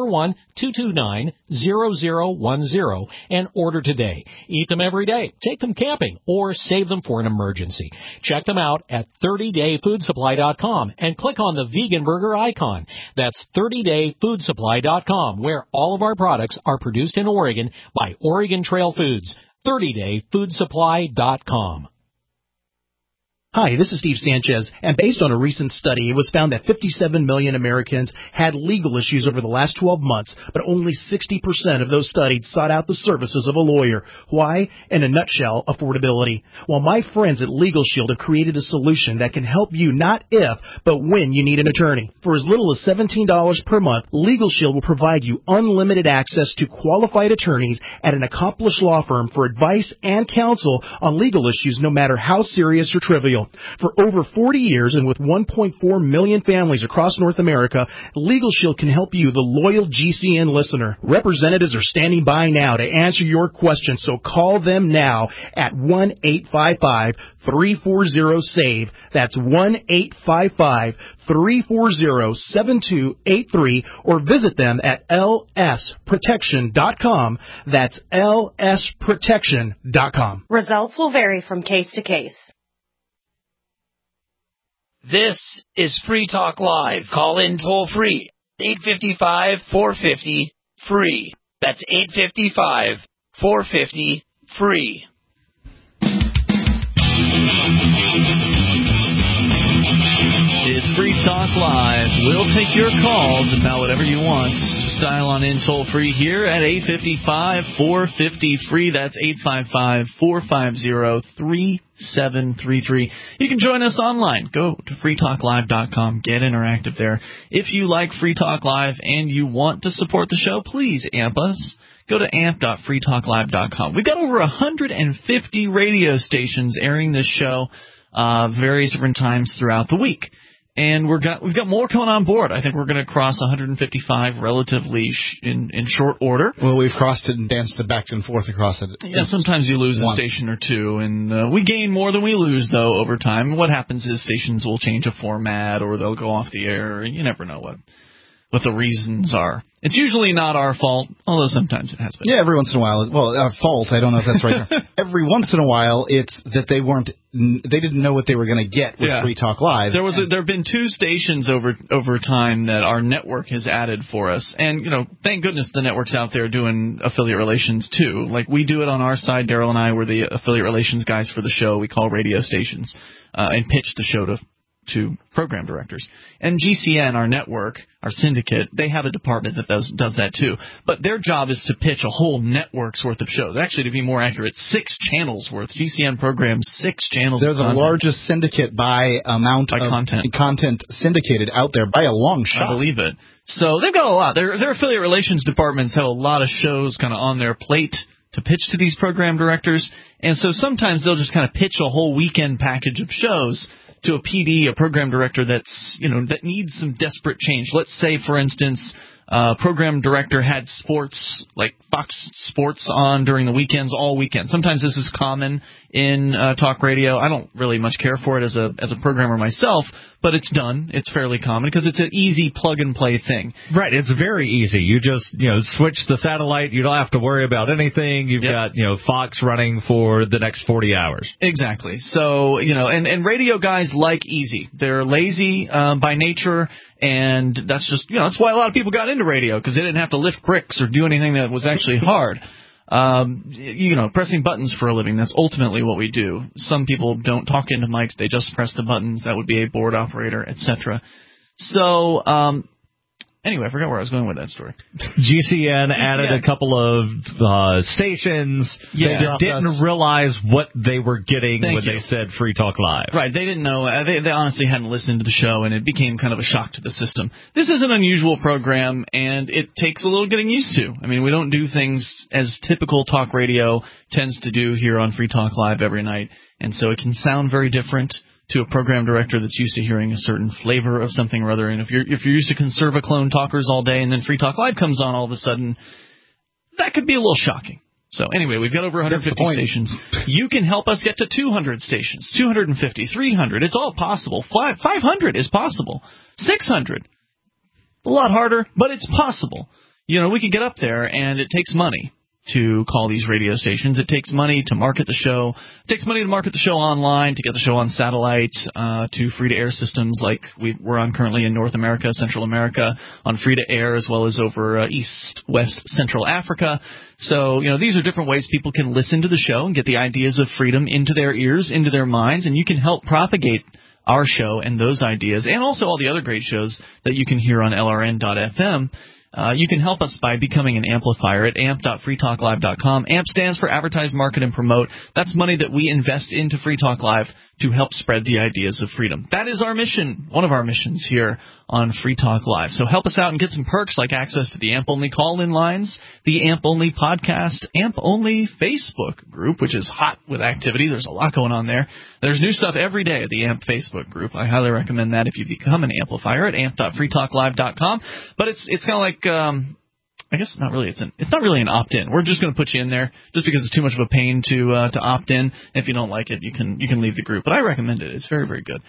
541-229-0010 and order today. Eat them every day, take them camping, or save them for an emergency. Check them out at 30dayfoodsupply.com and click on the vegan burger icon. That's 30dayfoodsupply.com, where all of our products are produced in Oregon by Oregon Trail Foods. 30dayfoodsupply.com. Hi, this is Steve Sanchez, and based on a recent study, it was found that 57 million Americans had legal issues over the last 12 months, but only 60% of those studied sought out the services of a lawyer. Why? In a nutshell, affordability. Well, my friends at Legal Shield have created a solution that can help you not if, but when you need an attorney. For as little as $17 per month, Legal Shield will provide you unlimited access to qualified attorneys at an accomplished law firm for advice and counsel on legal issues, no matter how serious or trivial. For over 40 years and with 1.4 million families across North America, Legal Shield can help you, the loyal GCN listener. Representatives are standing by now to answer your questions, so call them now at 1-855-340-SAVE. That's 1-855-340-7283, or visit them at lsprotection.com. That's lsprotection.com. Results will vary from case to case. This is Free Talk Live. Call in toll free. 855-450-FREE. That's 855-450-FREE. It's Free Talk Live. We'll take your calls about whatever you want. Just dial on in toll free here at 855-450-FREE. That's 855-450-3733. You can join us online. Go to freetalklive.com. Get interactive there. If you like Free Talk Live and you want to support the show, please amp us. Go to amp.freetalklive.com. We've got over 150 radio stations airing this show various different times throughout the week. And we've got more coming on board. I think we're going to cross 155 relatively in short order. Well, we've crossed it and danced it back and forth across it. Yeah, sometimes you lose a station or two, and we gain more than we lose, though, over time. What happens is stations will change a format, or they'll go off the air. You never know what the reasons are. It's usually not our fault, although sometimes it has been. Yeah, every once in a while. Well, our fault, I don't know if that's right. Every once in a while, it's that they didn't know what they were going to get with Free Talk Live. There have been 2 stations over time that our network has added for us. And, thank goodness the network's out there doing affiliate relations, too. Like, we do it on our side. Daryl and I were the affiliate relations guys for the show. We call radio stations and pitch the show to program directors. And GCN, our network, our syndicate, they have a department that does that too. But their job is to pitch a whole network's worth of shows. Actually, to be more accurate, 6 channels worth. GCN programs 6 channels. They're the largest syndicate by amount of content syndicated out there by a long shot. I believe it. So they've got a lot. Their affiliate relations departments have a lot of shows kind of on their plate to pitch to these program directors. And so sometimes they'll just kind of pitch a whole weekend package of shows to a PD, a program director that's, that needs some desperate change. Let's say, for instance, program director had sports, like Fox Sports on during the weekends, all weekend. Sometimes this is common in talk radio. I don't really much care for it as a programmer myself, but it's done. It's fairly common because it's an easy plug-and-play thing. Right. It's very easy. You just, switch the satellite. You don't have to worry about anything. You've got, Fox running for the next 40 hours. Exactly. So, and radio guys like easy. They're lazy by nature, and that's just, that's why a lot of people got into radio, because they didn't have to lift bricks or do anything that was actually hard. Pressing buttons for a living, that's ultimately what we do. Some people don't talk into mics, they just press the buttons. That would be a board operator, etc. So, Anyway, I forgot where I was going with that story. GCN added a couple of stations that didn't realize what they were getting when they said Free Talk Live. Right, they didn't know. They honestly hadn't listened to the show, and it became kind of a shock to the system. This is an unusual program, and it takes a little getting used to. I mean, we don't do things as typical talk radio tends to do here on Free Talk Live every night, and so it can sound very different to a program director that's used to hearing a certain flavor of something or other. And if you're used to conserva clone talkers all day and then Free Talk Live comes on all of a sudden, that could be a little shocking. So anyway, we've got over 150 stations. You can help us get to 200 stations, 250, 300. It's all possible. 500 is possible. 600. A lot harder, but it's possible. You know, we could get up there, and it takes money to call these radio stations. It takes money to market the show. It takes money to market the show online, to get the show on satellite, to free-to-air systems like we're on currently in North America, Central America, on free-to-air, as well as over East, West, Central Africa. So, you know, these are different ways people can listen to the show and get the ideas of freedom into their ears, into their minds, and you can help propagate our show and those ideas, and also all the other great shows that you can hear on LRN.FM. You can help us by becoming an amplifier at amp.freetalklive.com. AMP stands for Advertise, Market, and Promote. That's money that we invest into Free Talk Live to help spread the ideas of freedom. That is our mission, one of our missions here on Free Talk Live. So help us out and get some perks like access to the AMP-only call-in lines, the AMP-only podcast, AMP-only Facebook group, which is hot with activity. There's a lot going on there. There's new stuff every day at the AMP Facebook group. I highly recommend that if you become an amplifier at amp.freetalklive.com. But it's kind of like I guess not really. It's not really an opt-in. We're just going to put you in there just because it's too much of a pain to opt in. If you don't like it, you can leave the group. But I recommend it. It's very, very good.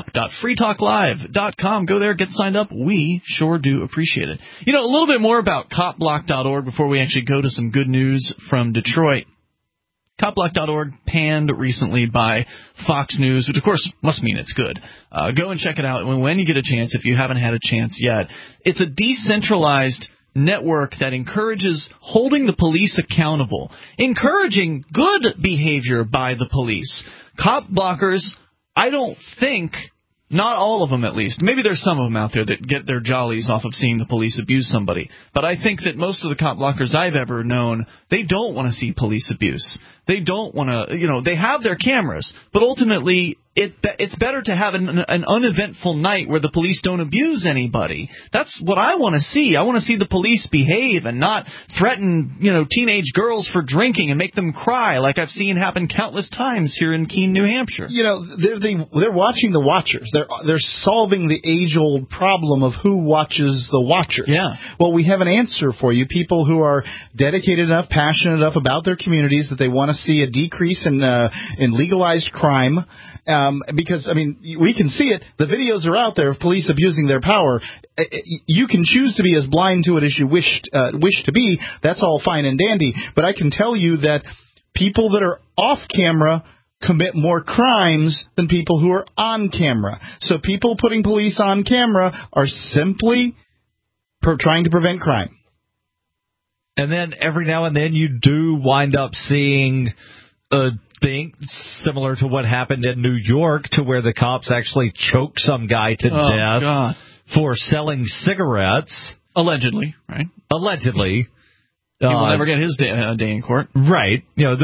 amp.freetalklive.com. Go there, get signed up. We sure do appreciate it. You know, a little bit more about copblock.org before we actually go to some good news from Detroit. Copblock.org panned recently by Fox News, which of course must mean it's good. Go and check it out when you get a chance if you haven't had a chance yet. It's a decentralized network that encourages holding the police accountable, encouraging good behavior by the police. Cop blockers, I don't think, not all of them at least, maybe there's some of them out there that get their jollies off of seeing the police abuse somebody, but I think that most of the cop blockers I've ever known, they don't want to see police abuse. They don't want to, they have their cameras, but ultimately it's better to have an uneventful night where the police don't abuse anybody. That's what I want to see. I want to see the police behave and not threaten, teenage girls for drinking and make them cry like I've seen happen countless times here in Keene, New Hampshire. They're watching the watchers. They're solving the age-old problem of who watches the watchers. Yeah. Well, we have an answer for you, people who are dedicated enough, passionate enough about their communities that they want to see a decrease in legalized crime. Because, we can see it. The videos are out there of police abusing their power. You can choose to be as blind to it as you wish to be. That's all fine and dandy. But I can tell you that people that are off camera commit more crimes than people who are on camera. So people putting police on camera are simply trying to prevent crime. And then every now and then you do wind up seeing a thing similar to what happened in New York, to where the cops actually choked some guy to death for selling cigarettes. Allegedly, right? Allegedly. He will never get his day in court. Right.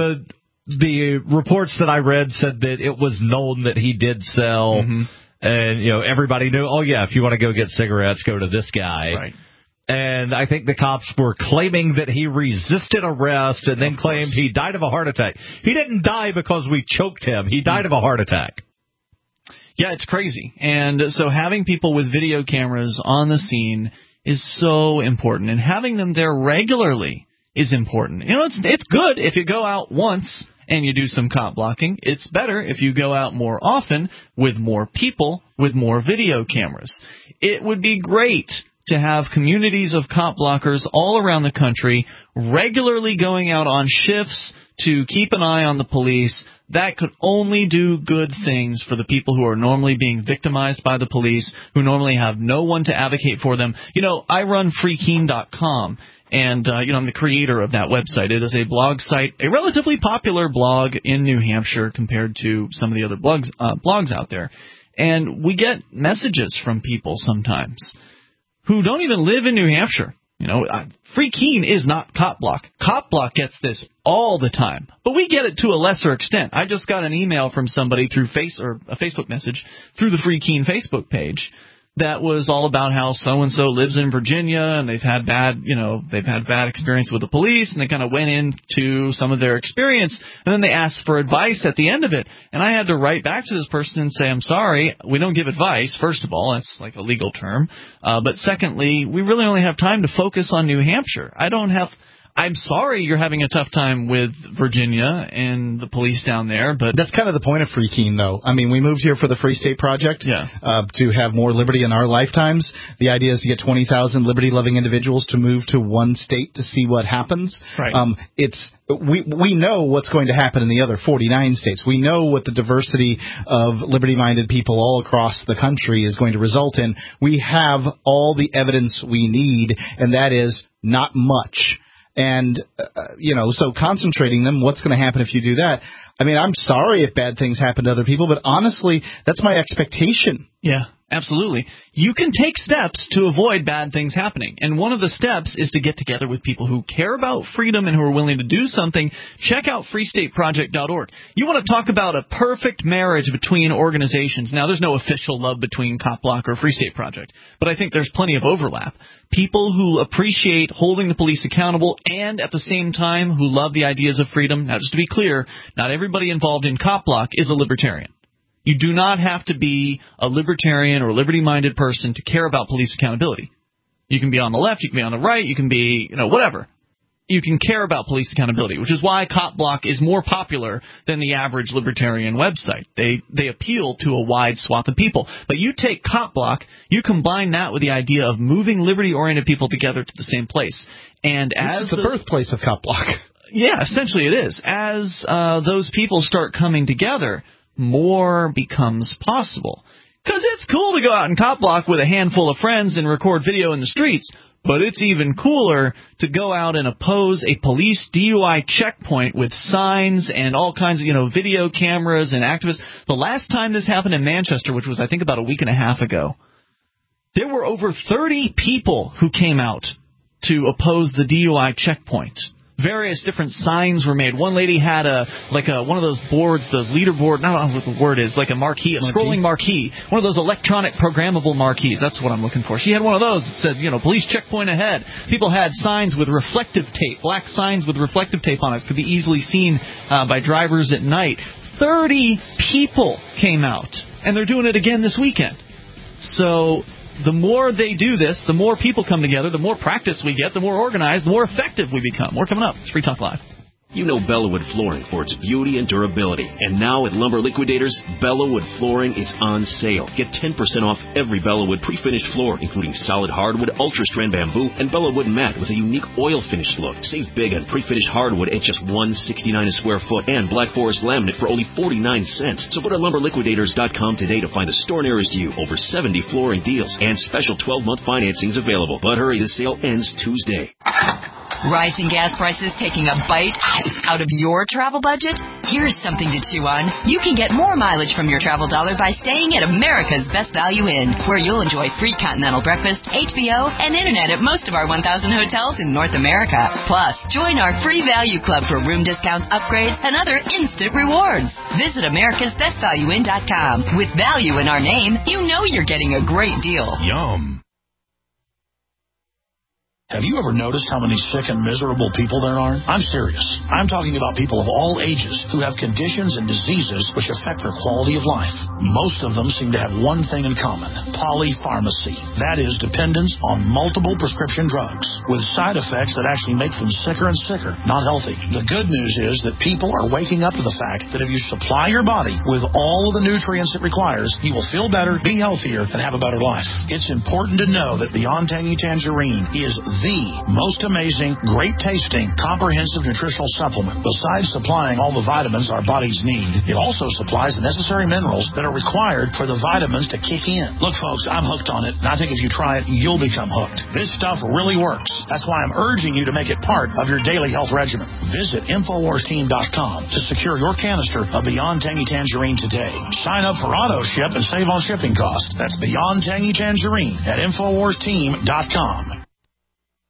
The reports that I read said that it was known that he did sell, and everybody knew, if you want to go get cigarettes, go to this guy. Right. And I think the cops were claiming that he resisted arrest and then claimed he died of a heart attack. He didn't die because we choked him. He died of a heart attack. Yeah, it's crazy. And so having people with video cameras on the scene is so important. And having them there regularly is important. It's good if you go out once and you do some cop blocking. It's better if you go out more often with more people, with more video cameras. It would be great to have communities of cop blockers all around the country regularly going out on shifts to keep an eye on the police. That could only do good things for the people who are normally being victimized by the police, who normally have no one to advocate for them. I run freekeen.com, and I'm the creator of that website. It is a blog site, a relatively popular blog in New Hampshire compared to some of the other blogs out there. And we get messages from people sometimes who don't even live in New Hampshire. Free Keene is not Cop Block. Cop Block gets this all the time, but we get it to a lesser extent. I just got an email from somebody through a Facebook message through the Free Keene Facebook page that was all about how so-and-so lives in Virginia and they've had bad experience with the police, and they kind of went into some of their experience, and then they asked for advice at the end of it. And I had to write back to this person and say, I'm sorry, we don't give advice, first of all. That's like a legal term. But secondly, we really only have time to focus on New Hampshire. I'm sorry you're having a tough time with Virginia and the police down there, but that's kind of the point of Free Keene, though. I mean, we moved here for the Free State Project to have more liberty in our lifetimes. The idea is to get 20,000 liberty-loving individuals to move to one state to see what happens. Right. We know what's going to happen in the other 49 states. We know what the diversity of liberty-minded people all across the country is going to result in. We have all the evidence we need, and that is not much. And, so concentrating them, what's going to happen if you do that? I mean, I'm sorry if bad things happen to other people, but honestly, that's my expectation. Yeah, absolutely. You can take steps to avoid bad things happening. And one of the steps is to get together with people who care about freedom and who are willing to do something. Check out freestateproject.org. You want to talk about a perfect marriage between organizations. Now, there's no official love between Cop Block or Free State Project, but I think there's plenty of overlap. People who appreciate holding the police accountable and at the same time who love the ideas of freedom. Now, just to be clear, not everybody involved in Cop Block is a libertarian. You do not have to be a libertarian or liberty-minded person to care about police accountability. You can be on the left, you can be on the right, you can be, whatever. You can care about police accountability, which is why Cop Block is more popular than the average libertarian website. They appeal to a wide swath of people. But you take Cop Block, you combine that with the idea of moving liberty-oriented people together to the same place. And as the birthplace of Cop Block. Yeah, essentially it is. As those people start coming together, more becomes possible. Because it's cool to go out in Cop Block with a handful of friends and record video in the streets, but it's even cooler to go out and oppose a police DUI checkpoint with signs and all kinds of, video cameras and activists. The last time this happened in Manchester, which was, I think, about a week and a half ago, there were over 30 people who came out to oppose the DUI checkpoint. Various different signs were made. One lady had one of those boards, those leaderboard, I don't know what the word is, like a marquee, a scrolling marquee, one of those electronic programmable marquees. That's what I'm looking for. She had one of those that said, police checkpoint ahead. People had signs with reflective tape, black signs with reflective tape on it, could be easily seen by drivers at night. 30 people came out, and they're doing it again this weekend. So the more they do this, the more people come together, the more practice we get, the more organized, the more effective we become. More coming up. It's Free Talk Live. You know Bellawood Flooring for its beauty and durability. And now at Lumber Liquidators, Bellawood Flooring is on sale. Get 10% off every Bellawood pre-finished floor, including solid hardwood, ultra-strand bamboo, and Bellawood mat with a unique oil finish look. Save big on pre-finished hardwood at just $169 a square foot and Black Forest laminate for only 49 cents. So go to LumberLiquidators.com today to find a store nearest you. Over 70 flooring deals and special 12-month financings available. But hurry, the sale ends Tuesday. Rising gas prices taking a bite out of your travel budget? Here's something to chew on. You can get more mileage from your travel dollar by staying at America's Best Value Inn, where you'll enjoy free continental breakfast, HBO, and internet at most of our 1,000 hotels in North America. Plus, join our free value club for room discounts, upgrades, and other instant rewards. Visit americasbestvalueinn.com. With value in our name, you know you're getting a great deal. Yum. Have you ever noticed how many sick and miserable people there are? I'm serious. I'm talking about people of all ages who have conditions and diseases which affect their quality of life. Most of them seem to have one thing in common: polypharmacy. That is, dependence on multiple prescription drugs with side effects that actually make them sicker and sicker, not healthy. The good news is that people are waking up to the fact that if you supply your body with all of the nutrients it requires, you will feel better, be healthier, and have a better life. It's important to know that Beyond Tangy Tangerine is the most amazing, great-tasting, comprehensive nutritional supplement. Besides supplying all the vitamins our bodies need, it also supplies the necessary minerals that are required for the vitamins to kick in. Look, folks, I'm hooked on it, and I think if you try it, you'll become hooked. This stuff really works. That's why I'm urging you to make it part of your daily health regimen. Visit InfoWarsTeam.com to secure your canister of Beyond Tangy Tangerine today. Sign up for auto ship and save on shipping costs. That's Beyond Tangy Tangerine at InfoWarsTeam.com.